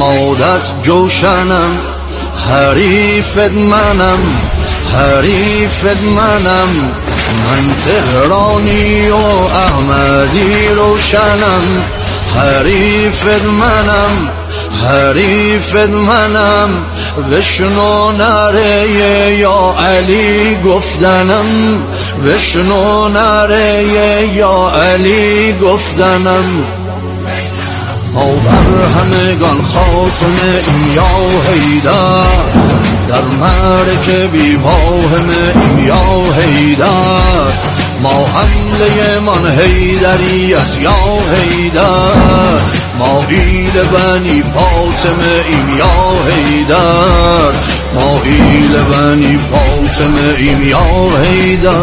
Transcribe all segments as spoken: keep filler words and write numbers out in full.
عادت جوشنم حریفت منم حریفت منم من تهرانی و احمدی روشنم حریفت منم حریفت منم بشنو نره یا علی گفتنم بشنو نره یا علی گفتنم آور همگان خاتمه این یا حیدر در مرک بی واهم این یا حیدر ما حمله من حیدری است یا حیدر ما ایل بنی فاطمه این یا حیدر ما ایل بنی فاطمه این یا حیدر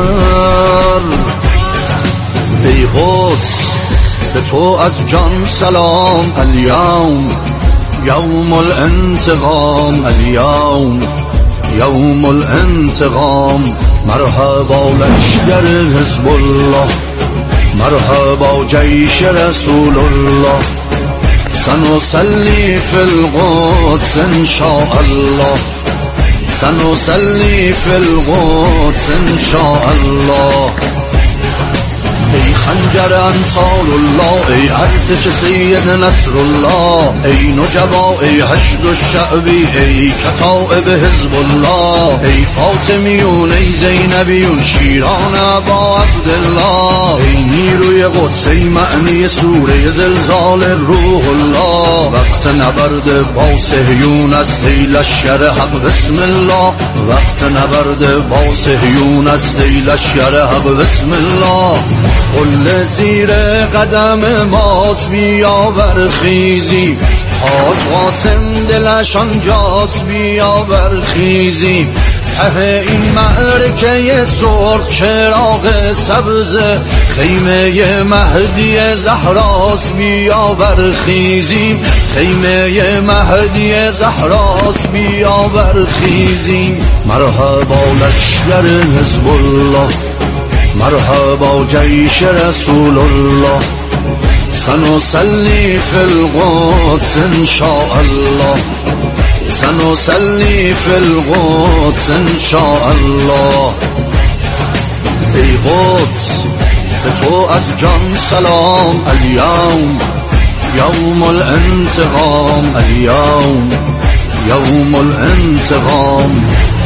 ای قدس به تو از جان سلام الیوم یوم الانتقام الیوم یوم الانتقام مرحبا لشکر حزب الله مرحبا جیش رسول الله سنصلي في القدس ان شاء الله سنصلي في القدس ان شاء الله ای خنجر انصار الله ای ارتش سید نصر الله ای نجبا ای حشد الشعبی ای کتائب حزب الله ای فاطمیون ای زینبیون شیران ابا عبدالله ای نیروی قدس ای معنی سوره زلزال روح الله وقت نبرد با صهیون است ای لشکر حق بسم الله وقت نبرد با صهیون است ای لشکر حق بسم الله قل زیر قدم ماست بیا برخیزی حاج قاسم دلش آنجاست بیا برخیزی ته این معرکه سرخ چراغ سبز خیمه مهدی زهراست بیا برخیزیم خیمه مهدی زهراست بیا برخیزیم مرحبا لشکر حزب الله مرحبا جیش رسول الله سنصلي في القدس ان شاء الله سنصلي في القدس ان شاء الله ای قدس به تو از جان سلام الیوم یوم الانتقام الیوم یوم الانتقام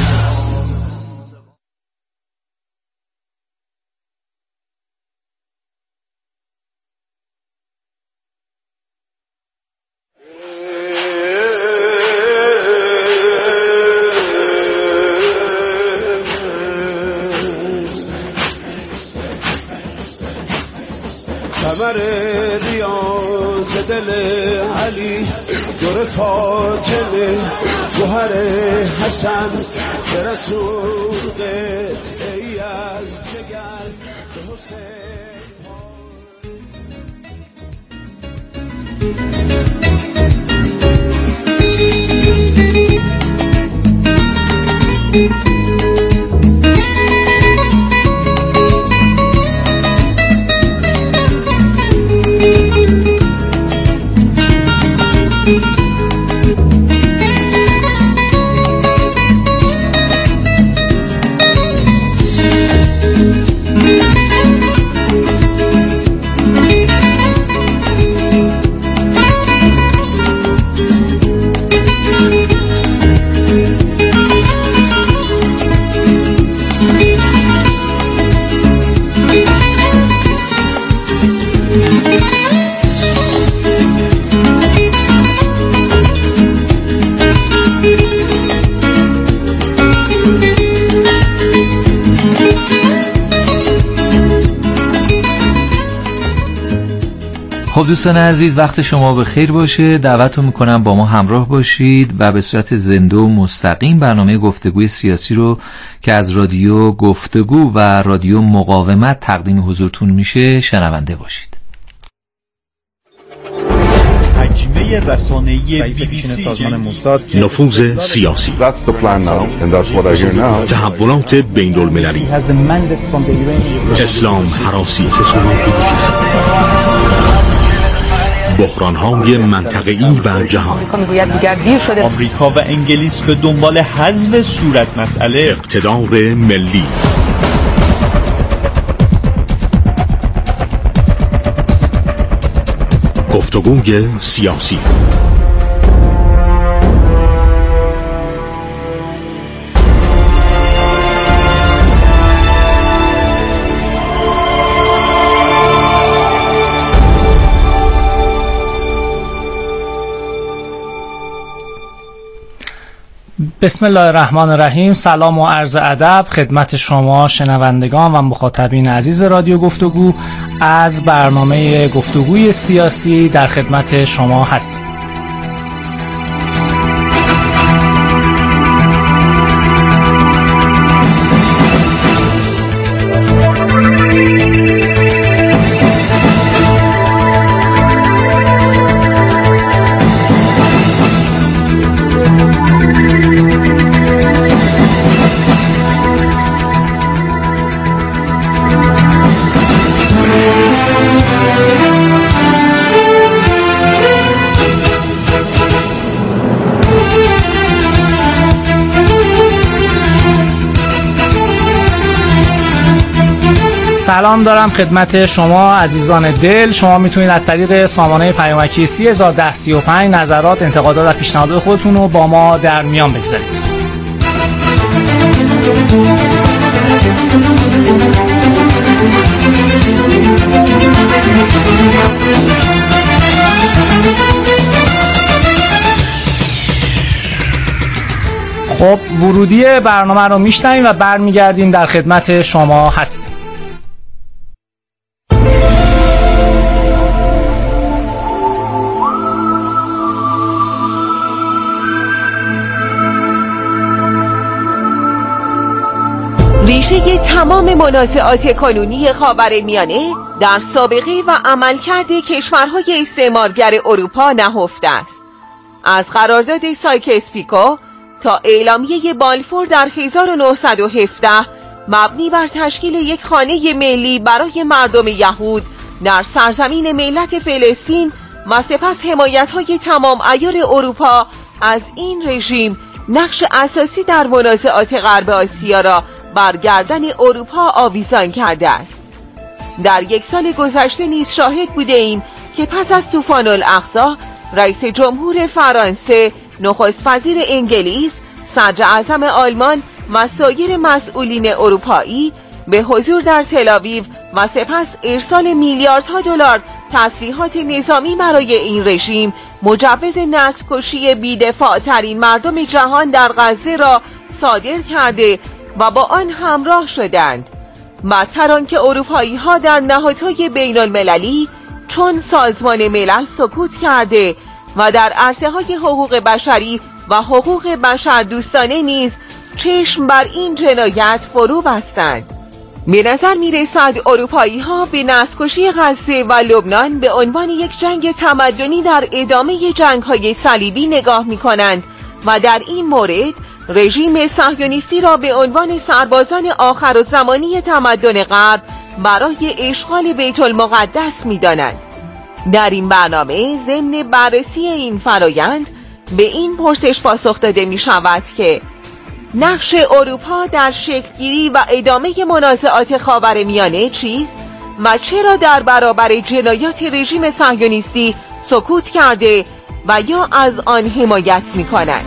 کمر ریاض دل علی دور فاطمه گوهر حسن به رسول قطعی از جگر به حسین خب دوستان عزیز وقت شما به خیر باشه. دعوتتون میکنم با ما همراه باشید و به صورت زنده و مستقیم برنامه گفتگوی سیاسی رو که از رادیو گفتگو و رادیو مقاومت تقدیم حضورتون میشه شنونده باشید. حجمه رسانه‌ای بی بی سی سازمان موساد نفوذ سیاسی تحولات بین المللی اسلام هراسی بحران‌های منطقه‌ای و جهان. آمریکا و انگلیس به دنبال حذف صورت مسئله. اقتدار ملی. گفتگوی سیاسی. بسم الله الرحمن الرحیم. سلام و عرض ادب خدمت شما شنوندگان و مخاطبین عزیز رادیو گفتگو. از برنامه گفتگوی سیاسی در خدمت شما هستیم. سلام دارم خدمت شما عزیزان دل. شما میتونید از طریق سامانه پیامکی سی هزار و ده سی و پنج نظرات، انتقادات و پیشنهادات خودتون رو با ما در میان بگذارید. خب ورودی برنامه رو میشنویم و برمیگردیم در خدمت شما هستیم. ریشه تمام منازعات کنونی خاورمیانه در سابقه و عملکرد کشورهای استعمارگر اروپا نهفته است. از قرارداد سایکس پیکو تا اعلامیه بالفور در هزار و نهصد و هفده مبنی بر تشکیل یک خانه ملی برای مردم یهود در سرزمین ملت فلسطین و سپس حمایت‌های تمام عیار اروپا از این رژیم نقش اساسی در منازعات غرب آسیا را بر گردن اروپا آویزان کرده است. در یک سال گذشته نیز شاهد بوده ایم که پس از طوفان الاقصی رئیس جمهور فرانسه، نخست وزیر انگلیس، صدر اعظم آلمان و سایر مسئولین اروپایی به حضور در تل‌آویو و سپس ارسال میلیاردها دلار تسلیحات نظامی برای این رژیم مجوز نسل‌کشی بی‌دفاع ترین مردم جهان در غزه را صادر کرده و با آن همراه شدند. بدتر آنکه اروپایی ها در نهادهای بین المللی چون سازمان ملل سکوت کرده و در عرصه‌های حقوق بشری و حقوق بشر دوستانه نیز چشم بر این جنایت فرو بستند. به نظر می رسد اروپایی ها به نسل‌کشی غزه و لبنان به عنوان یک جنگ تمدنی در ادامه جنگ های صلیبی نگاه می کنند و در این مورد رژیم صهیونیستی را به عنوان سربازان آخر زمانی تمدن غرب برای اشغال بیت المقدس می دانند. در این برنامه ضمن بررسی این فرایند به این پرسش پاسخ داده می شود که نقش اروپا در شکلگیری و ادامه منازعات خاورمیانه چیست و چرا در برابر جنایات رژیم صهیونیستی سکوت کرده و یا از آن حمایت می کند.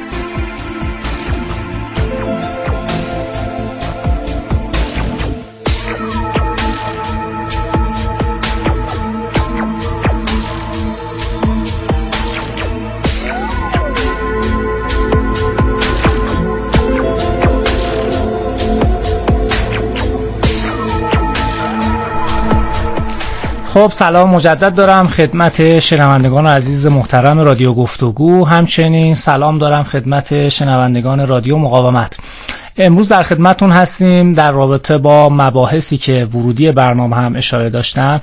خب سلام مجدد دارم خدمت شنوندگان عزیز محترم رادیو گفتگو. همچنین سلام دارم خدمت شنوندگان رادیو مقاومت. امروز در خدمتون هستیم در رابطه با مباحثی که ورودی برنامه هم اشاره داشتن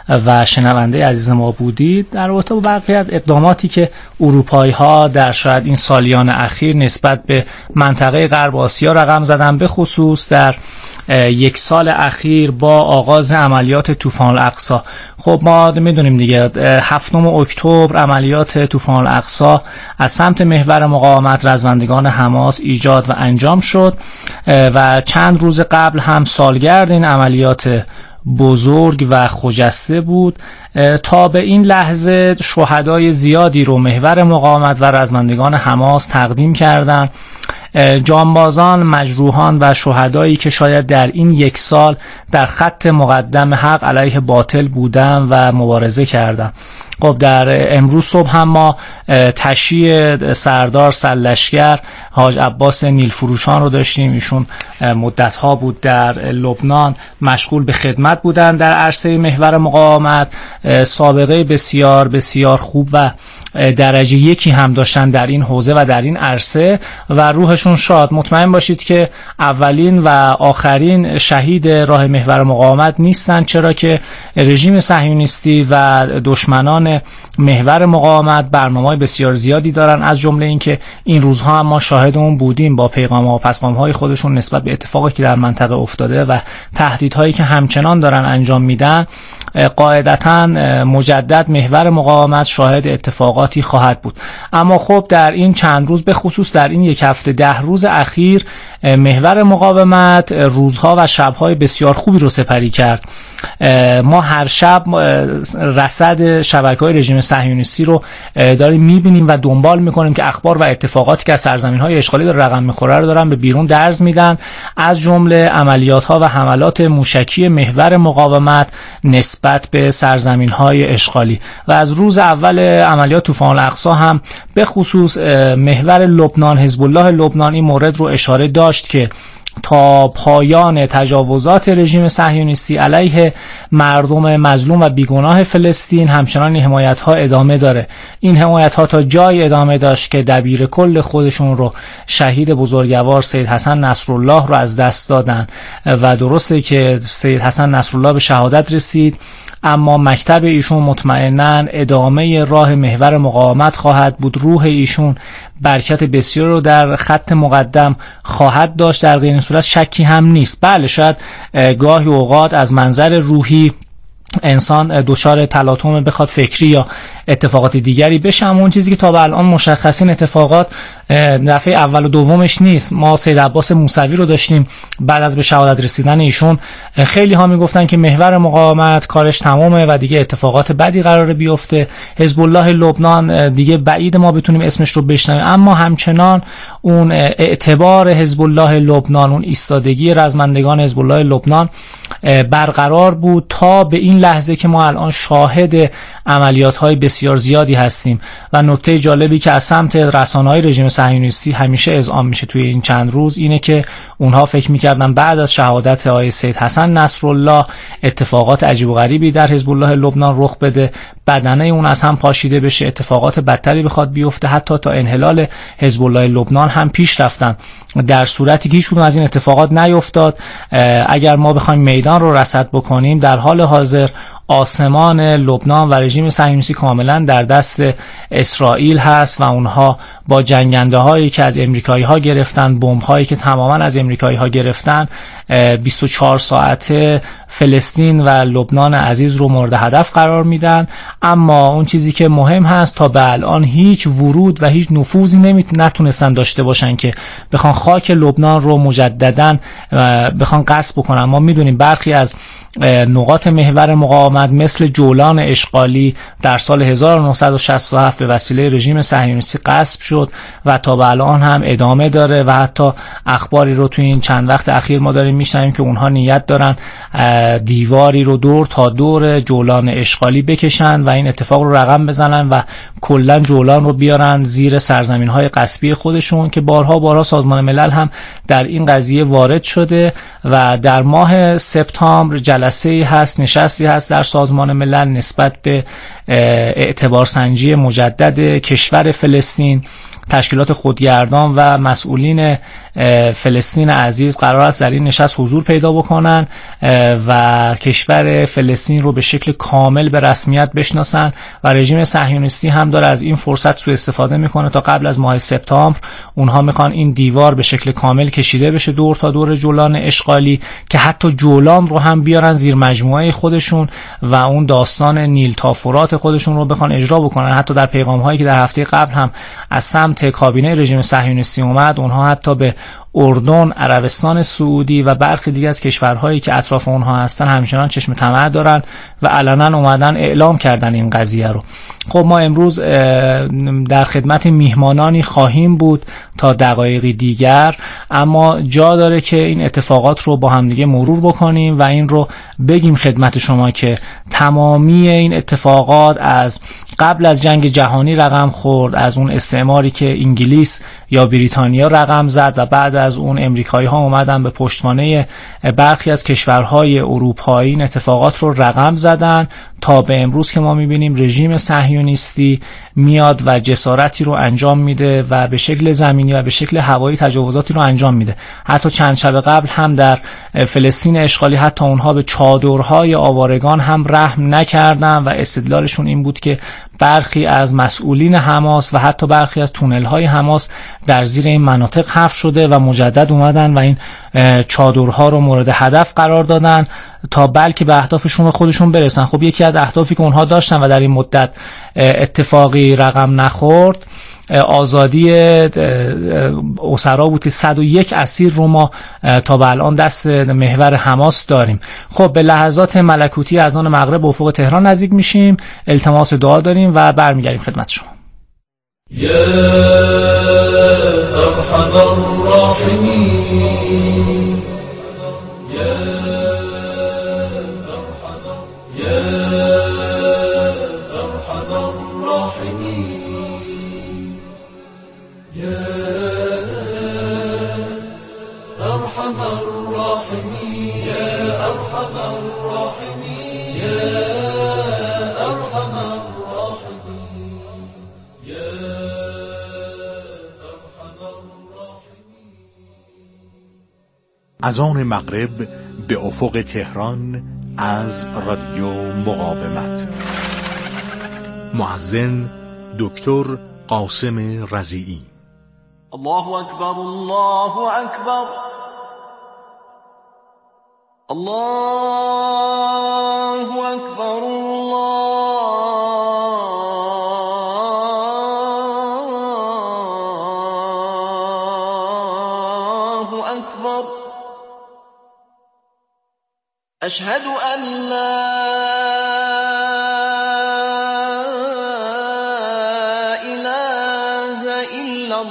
و شنونده عزیز ما بودید در رابطه با برخی از اقداماتی که اروپایی ها در شاید این سالیان اخیر نسبت به منطقه غرب آسیا رقم زدن، به خصوص در یک سال اخیر با آغاز عملیات طوفان الاقصی. خب ما میدونیم دیگه هفتم اکتبر عملیات طوفان الاقصی از سمت محور مقاومت رزمندگان حماس ایجاد و انجام شد و چند روز قبل هم سالگرد این عملیات بزرگ و خجسته بود. تا به این لحظه شهدای زیادی رو محور مقاومت و رزمندگان حماس تقدیم کردند. جانبازان، مجروحان و شهدایی که شاید در این یک سال در خط مقدم حق علیه باطل بودن و مبارزه کردن. خب در امروز صبح هم ما تشییع سردار سرلشکر حاج عباس نیلفروشان رو داشتیم. ایشون مدت‌ها بود در لبنان مشغول به خدمت بودن در عرصه محور مقاومت، سابقه بسیار بسیار خوب و درجه یکی هم داشتن در این حوزه و در این عرصه و روحشون شاد. مطمئن باشید که اولین و آخرین شهید راه محور مقاومت نیستن، چرا که رژیم صهیونیستی و دشمنان محور مقاومت برنامه‌های بسیار زیادی دارن، از جمله اینکه این روزها هم ما شاهد اون بودیم با پیغام‌ها و پسخام‌های خودشون نسبت به اتفاقی که در منطقه افتاده و تهدیدهایی که همچنان دارن انجام میدن. قاعدتاً مجدد محور مقاومت شاهد اتفاقاتی خواهد بود. اما خب در این چند روز، به خصوص در این یک هفته ده روز اخیر، محور مقاومت روزها و شب‌های بسیار خوبی رو سپری کرد. ما هر شب رصد شبکه‌های رژیم صهیونیستی رو داریم می‌بینیم و دنبال می‌کنیم که اخبار و اتفاقاتی که از سرزمین‌های اشغالی داره رقم می‌خوره رو دارن به بیرون درز میدن، از جمله عملیات‌ها و حملات موشکی محور مقاومت نسبت به سرزمین‌های اشغالی. و از روز اول عملیات طوفان الاقصی هم به خصوص محور لبنان، حزب الله لبنان این مورد رو اشاره داشت که تا پایان تجاوزات رژیم صهیونیستی علیه مردم مظلوم و بیگناه فلسطین همچنان این حمایت‌ها ادامه داره. این حمایت‌ها تا جای ادامه داشت که دبیر کل خودشون رو شهید بزرگوار سید حسن نصرالله رو از دست دادن و درسته که سید حسن نصرالله به شهادت رسید، اما مکتب ایشون مطمئناً ادامه راه محور مقاومت خواهد بود. روح ایشون برکت بسیار رو در خط مقدم خواهد داشت، در غیر این صورت شکی هم نیست. بله شاید گاهی اوقات از منظر روحی انسان دچار تلاطم بخواد فکری یا اتفاقات دیگری بشه، اما اون چیزی که تا به الان مشخص این اتفاقات دفعه اول و دومش نیست. ما سید عباس موسوی رو داشتیم بعد از به شهادت رسیدن ایشون، خیلی ها میگفتن که محور مقاومت کارش تمامه و دیگه اتفاقات بدی قراره بیفته. حزب الله لبنان دیگه بعید ما بتونیم اسمش رو بشنویم، اما همچنان اون اعتبار حزب الله لبنان، اون ایستادگی رزمندگان حزب الله لبنان برقرار بود تا به این لحظه که ما الان شاهد عملیات‌های بسیار زیادی هستیم. و نکته جالبی که از سمت رسانه‌های رژیم صهیونیستی همیشه اذعان میشه توی این چند روز اینه که اونها فکر می‌کردن بعد از شهادت آقای سید حسن نصرالله اتفاقات عجیب و غریبی در حزب الله لبنان رخ بده، بدنه اون از هم پاشیده بشه، اتفاقات بدتری بخواد بیفته، حتی تا انحلال حزب الله لبنان هم پیش رفتن، در صورتی که هیچ کدوم از این اتفاقات نیفتاد. اگر ما بخوایم میدان رو رصد بکنیم، در حال حاضر آسمان لبنان و رژیم صهیونیستی کاملا در دست اسرائیل هست و اونها با جنگنده هایی که از امریکایی ها گرفتن، بمب هایی که تماما از امریکایی ها گرفتن، بیست و چهار ساعته فلسطین و لبنان عزیز رو مورد هدف قرار میدن. اما اون چیزی که مهم هست، تا به الان هیچ ورود و هیچ نفوذی نتونستن داشته باشن که بخوان خاک لبنان رو مجددا بخوان غصب بکنن. ما میدونیم برخی از نقاط محور مقاومت مثل جولان اشغالی در سال هزار و نهصد و شصت و هفت به وسیله رژیم صهیونیستی غصب شد و تا به الان هم ادامه داره و حتی اخباری رو توی این چند وقت اخیر ما داریم میشنویم که اونها نیت دارن دیواری رو دور تا دور جولان اشغالی بکشن و این اتفاق رو رقم بزنن و کلا جولان رو بیارن زیر سرزمین‌های غصبی خودشون، که بارها بارها سازمان ملل هم در این قضیه وارد شده و در ماه سپتامبر جلسه‌ای هست، نشستی هست در سازمان ملل نسبت به اعتبارسنجی مجدد کشور فلسطین تشکیلات خودگردان و مسئولین فلسطین عزیز قرار است در این نشست حضور پیدا بکنن و کشور فلسطین رو به شکل کامل به رسمیت بشناسن و رژیم صهیونیستی هم داره از این فرصت سوء استفاده میکنه تا قبل از ماه سپتامبر اونها میخوان این دیوار به شکل کامل کشیده بشه دور تا دور جولان اشغالی که حتی جولان رو هم بیارن زیر مجموعه خودشون و اون داستان نیل تا فرات خودشون رو بخوان اجرا بکنن. حتی در پیغام هایی که در هفته قبل هم از سمت کابینه رژیم صهیونیستی اومد، اونها حتی به اردن، عربستان سعودی و برخی دیگه از کشورهایی که اطراف اونها هستن همچنان چشم طمع دارن و علنا اومدن اعلام کردن این قضیه رو. خب ما امروز در خدمت میهمانانی خواهیم بود تا دقایقی دیگر، اما جا داره که این اتفاقات رو با هم دیگه مرور بکنیم و این رو بگیم خدمت شما که تمامی این اتفاقات از قبل از جنگ جهانی رقم خورد، از اون استعماری که انگلیس یا بریتانیا رقم زد و بعد از اون امریکایی ها اومدن به پشتوانه برخی از کشورهای اروپایی این اتفاقات رو رقم زدن تا به امروز که ما میبینیم رژیم صهیونیستی میاد و جسارتی رو انجام میده و به شکل زمینی و به شکل هوایی تجاوزاتی رو انجام میده. حتی چند شب قبل هم در فلسطین اشغالی حتی اونها به چادرهای آوارگان هم رحم نکردن و استدلالشون این بود که برخی از مسئولین حماس و حتی برخی از تونل‌های حماس در زیر این مناطق حفر شده و مجدد اومدن و این چادرها رو مورد هدف قرار دادن تا بلکه به اهدافشون خودشون برسن. خب یکی از اهدافی که اونها داشتن و در این مدت اتفاقی رقم نخورد آزادی اسرا بود که صد و یک اسیر رو ما تا به الان دست محور حماس داریم. خب به لحظات ملکوتی از آن مغرب افق تهران نزدیک میشیم، التماس دعا داریم و برمیگردیم خدمت شما. یا ارحم الراحمین از آن مغرب به افق تهران از رادیو مقاومت. مؤذن دکتر قاسم رضیعی. الله اکبر، الله اکبر، الله اکبر، الله اکبر. اشهد ان لا اله الا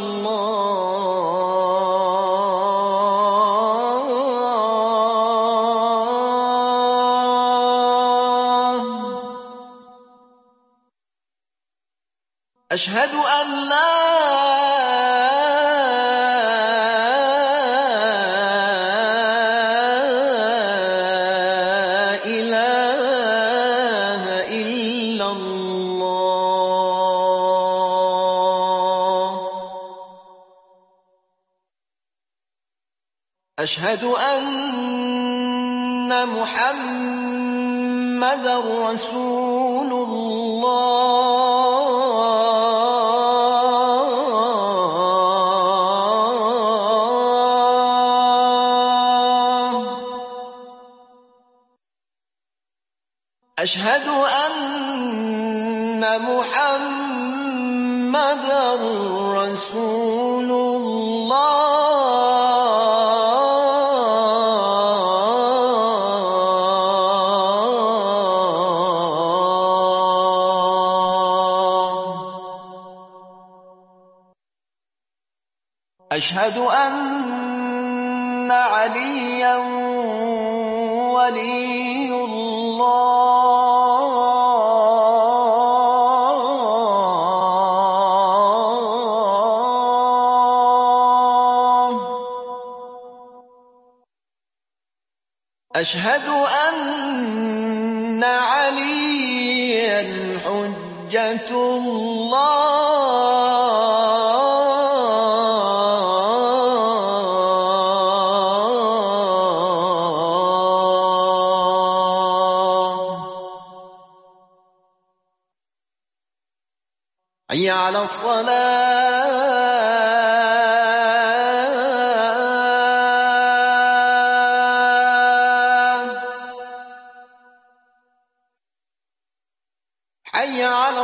الله. اشهد ان لا أشهد أن محمد رسول الله. أشهد أن محمد رسول الله. أشهد أن عليا ولي الله. أشهد أن عليا حجة الله. حي على الصلاة حي على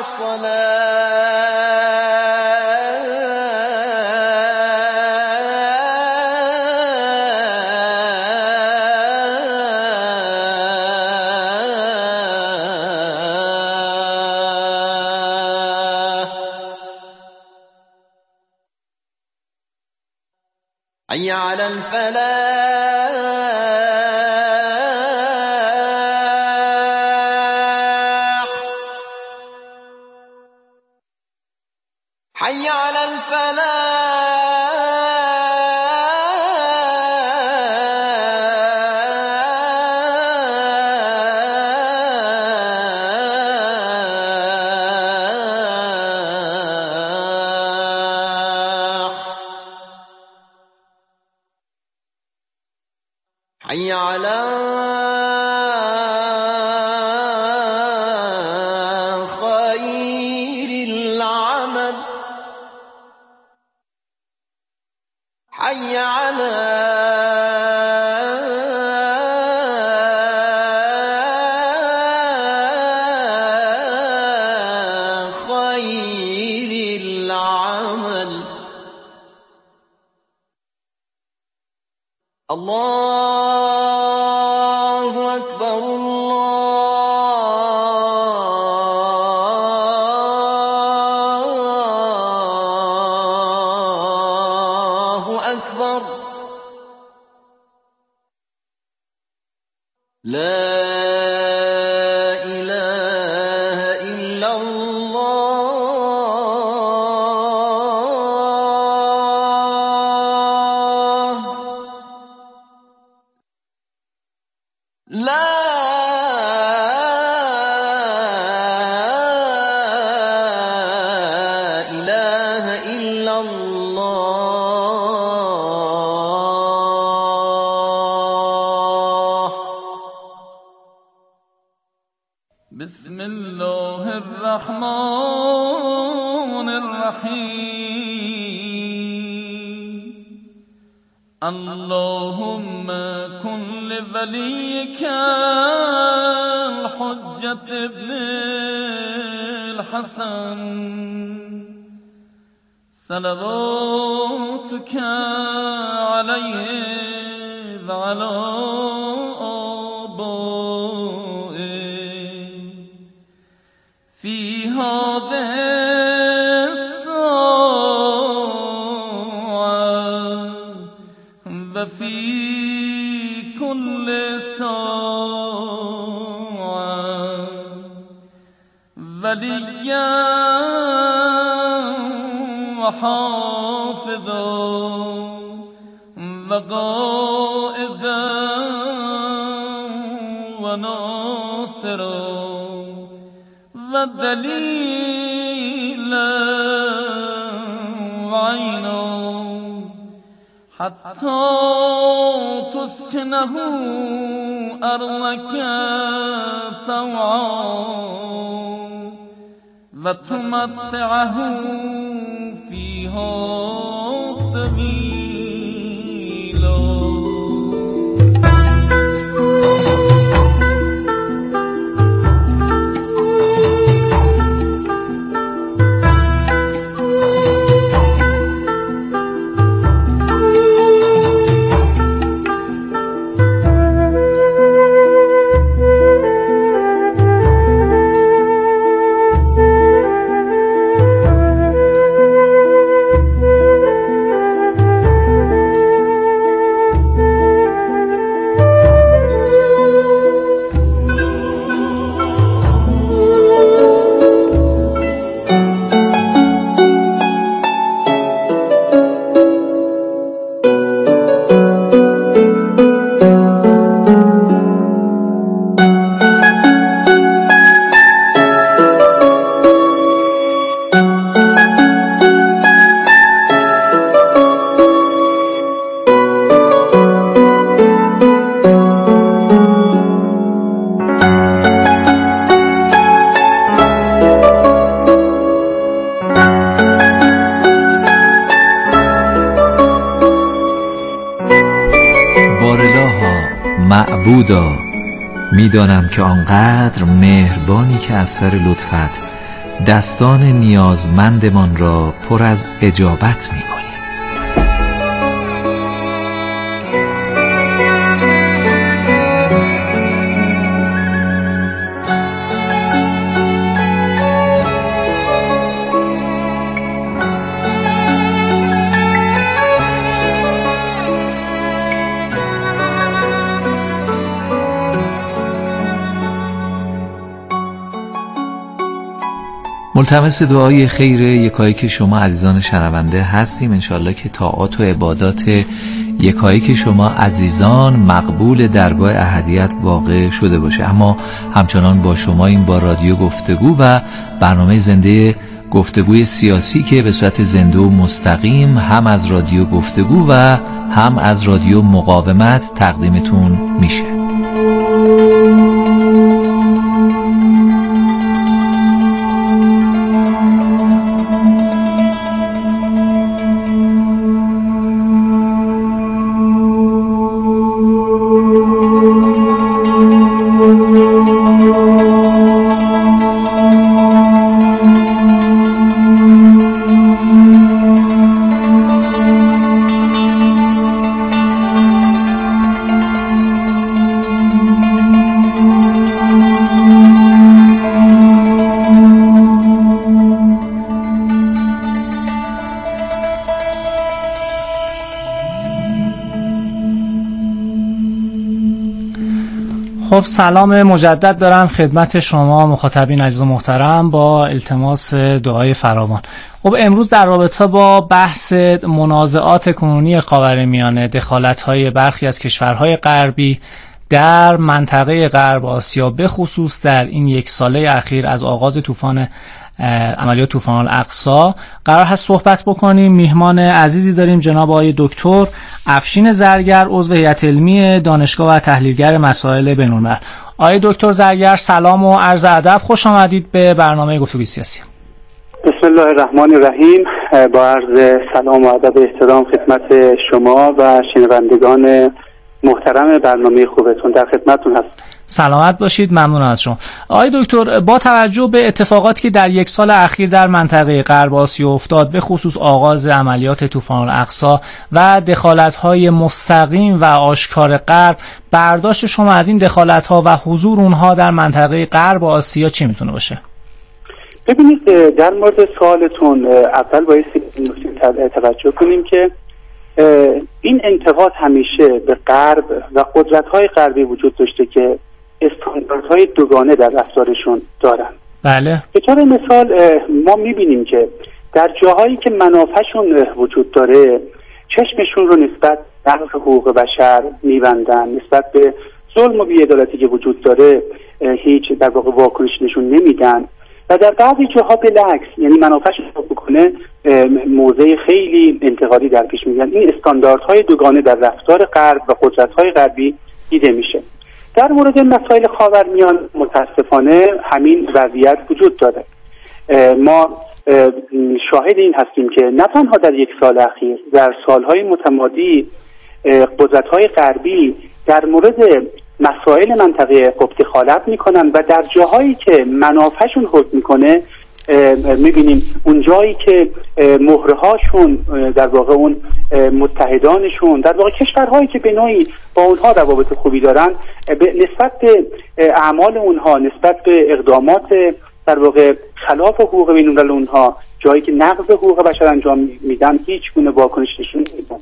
الصلاة حي على الفلاح حي على الفلاح حي على خير العمل حي على خير العمل الله أكبر الله أكبر لا إله إلا الله لا إله إلا الله بسم الله الرحمن الرحيم اللهم كن لوليك الحجة ابن الحسن صلواتك عليه وعلى آبائه في هذه الساعة وفي كل ساعة وليا وحافظا وقائدا وناصرا ودليلا وعينا حتى تسكنه أرضك طوعا وتمتعه فيها طويلا معبودا میدانم که آنقدر مهربانی که از سر لطفت دستان نیازمندمان را پر از اجابت میکنی. ملتمس دعای خیر یکایک شما عزیزان شنونده هستیم. انشالله که طاعات و عبادات یکایک شما عزیزان مقبول درگاه احدیت واقع شده باشه. اما همچنان با شما این با رادیو گفتگو و برنامه زنده گفتگوی سیاسی که به صورت زنده و مستقیم هم از رادیو گفتگو و هم از رادیو مقاومت تقدیمتون میشه. خب سلام مجدد دارم خدمت شما مخاطبین عزیز و محترم با التماس دعای فراوان. خب امروز در رابطه با بحث منازعات کنونی خاورمیانه، دخالت‌های برخی از کشورهای غربی در منطقه غرب آسیا به خصوص در این یک ساله اخیر از آغاز طوفان عملیات طوفان الاقصی قرار هست صحبت بکنیم. میهمان عزیزی داریم جناب آقای دکتر افشین زرگر، عضو هیئت علمی دانشگاه و تحلیلگر مسائل بین‌الملل. آقای دکتر زرگر سلام و عرض ادب، خوش آمدید به برنامه گفتگوی سیاسی. بسم الله الرحمن الرحیم. با عرض سلام و ادب و احترام خدمت شما و شنوندگان محترم برنامه خوبتون در خدمتتون هستم. سلامت باشید، ممنون از شما. آقای دکتر، با توجه به اتفاقاتی که در یک سال اخیر در منطقه غرب آسیا افتاد، به خصوص آغاز عملیات طوفان الاقصی و دخالت‌های مستقیم و آشکار غرب، برداشت شما از این دخالت‌ها و حضور اونها در منطقه غرب آسیا چی میتونه باشه؟ ببینید، در مورد سوالتون اول باید توجه کنیم که این انتقاد همیشه به غرب و قدرت‌های غربی وجود داشته که استانداردهای دوگانه در رفتارشون دارن. بله. به طور مثال ما می‌بینیم که در جاهایی که منافعشون وجود داره چشمشون رو نسبت به حقوق بشر می‌بندن، نسبت به ظلم و بی‌عدالتی که وجود داره هیچ در واقع واکنش نشون نمیدن و در بعضی جاها بالعکس، یعنی منافعش رو بکنه موضع خیلی انتقادی در پیش میگیرن. این استانداردهای دوگانه در رفتار غرب و قدرت‌های غربی دیده میشه. در مورد مسائل خاورمیانه متاسفانه همین وضعیت وجود داره. ما شاهد این هستیم که نه تنها در یک سال اخیر، در سالهای متمادی قدرت‌های غربی در مورد مسائل منطقه خب دخالت میکنن و در جاهایی که منافعشون حکم میکنه میبینیم اون جایی که مهرهاشون در واقع اون متحدانشون در واقع کشورهایی که به نوعی با اونها روابط خوبی دارن، نسبت به اعمال اونها، نسبت به اقدامات در واقع خلاف حقوق بین‌الملل اونها، جایی که نقض حقوق بشر انجام میدن، هیچ گونه واکنش نشون نمیدن.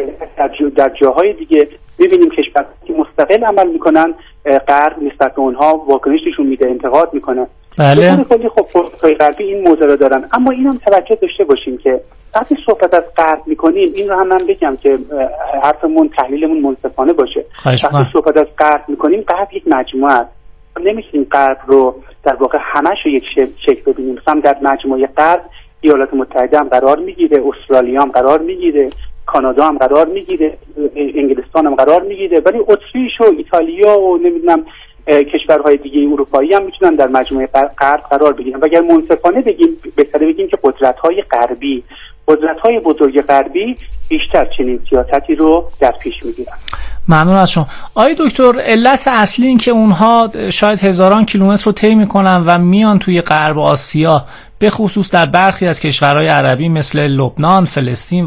در جاهای دیگه میبینیم کشورها که مستقل عمل میکنن، غرب نسبت به اونها واکنش نشون میده، انتقاد میکنه. بله. خیلی خب قدرت‌های غربی این موضوع رو دارن. اما اینم توجه داشته باشیم که وقتی صحبت از غرب میکنیم، این رو هم من بگم که حرفمون تحلیلمون منصفانه باشه. وقتی صحبت از غرب میکنیم، غرب یک مجموعه است. نمیتونیم غرب رو در واقع همش رو یک شکل ببینیم. مثلا در مجموعه غرب ایالات متحده هم قرار میگیره، استرالیا هم قرار میگیره، کانادا هم قرار میگیره، انگلستان هم قرار میگیره، ولی اتریش و ایتالیا و نمیدونم کشورهای دیگه اروپایی هم میتونن در مجموعه غرب قرار بگیرن. و اگر منصفانه بگیم، بهتره بگیم که قدرت‌های غربی، قدرت‌های بزرگ غربی بیشتر چنین سیاستی رو در پیش میگیرن. ممنون از شما. آقای دکتر، علت اصلی این که اونها شاید هزاران کیلومتر رو طی میکنن و میان توی غرب آسیا، به خصوص در برخی از کشورهای عربی مثل لبنان، فلسطین